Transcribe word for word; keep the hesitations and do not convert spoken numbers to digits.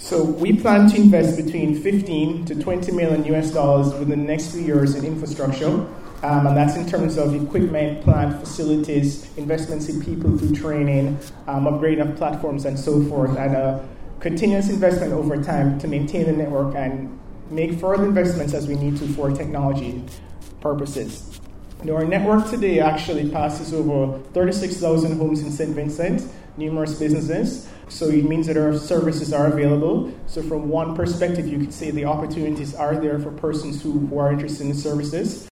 So we plan to invest between fifteen to twenty million U S dollars within the next few years in infrastructure. Um, and that's in terms of equipment, plant, facilities, investments in people through training, um, upgrading of platforms, and so forth, and a continuous investment over time to maintain the network and make further investments as we need to for technology purposes. Now, our network today actually passes over thirty-six thousand homes in Saint Vincent, numerous businesses, so it means that our services are available. So from one perspective, you could say the opportunities are there for persons who, who are interested in services.